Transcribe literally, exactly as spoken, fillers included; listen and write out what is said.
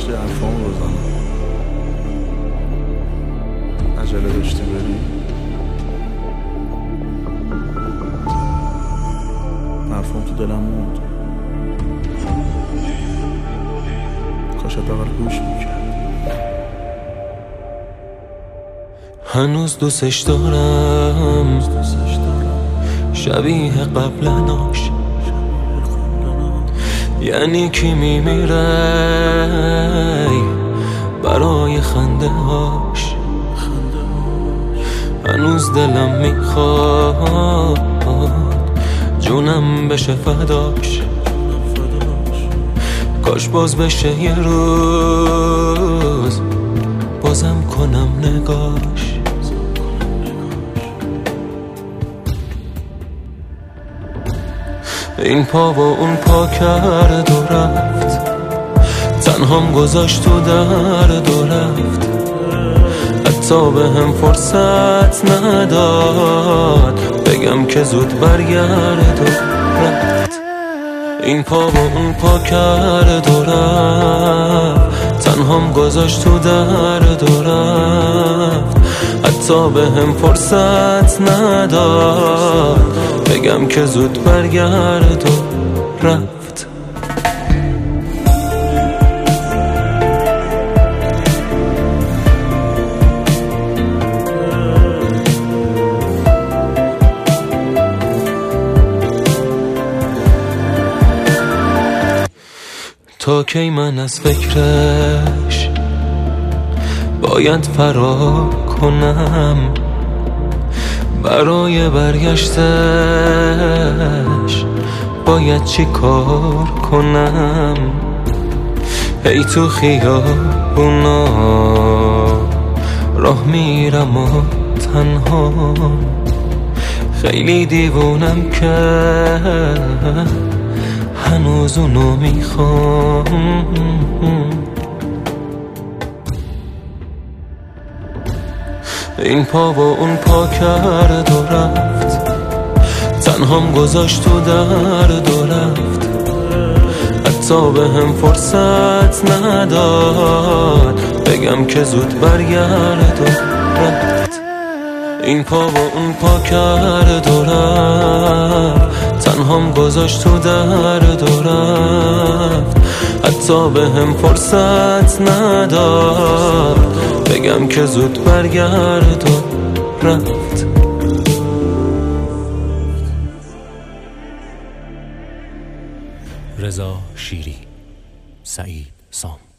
بچه حرفامو بزنم. عجله داشتی بری؟ حرفام تو دلم موند، کاش حداقل گوش میکرد. هنوز دوستش دارم، شبیه قبلناش. یعنی کی میمیره برای خنده هاش. هنوز دلم میخواد جونم بشه فداش. کاش باز بشه یه روز بازم کنم نگاش. این پا و اون پا کرد و رفت، تنهام گذاشت تو درد و رفت. حتی به هم فرصت نداد بگم که زود برگرد و رفت. این پا و اون پا کرد و رفت، تنهام گذاشت تو درد و رفت. حتی به هم فرصت نداد بگم که زود برگرد و رفت. تا کی من از فکرش باید فرار کنم؟ برای برگشتش باید چی کار کنم؟ هی تو خیابونا راه میرم و تنها، خیلی دیوونم که هنوز اونو میخوام. این پا و اون پا کرد و رفت، تنهام گذاشت تو درد و رفت. حتی به هم فرصت نداد بگم که زود برگرد و رفت. این پا و اون پا کرد و رفت، تنهام گذاشت تو درد و رفت. حتی به هم فرصت نداد بگم که زود برگرد و رفت. رضا شیری، سعید سام.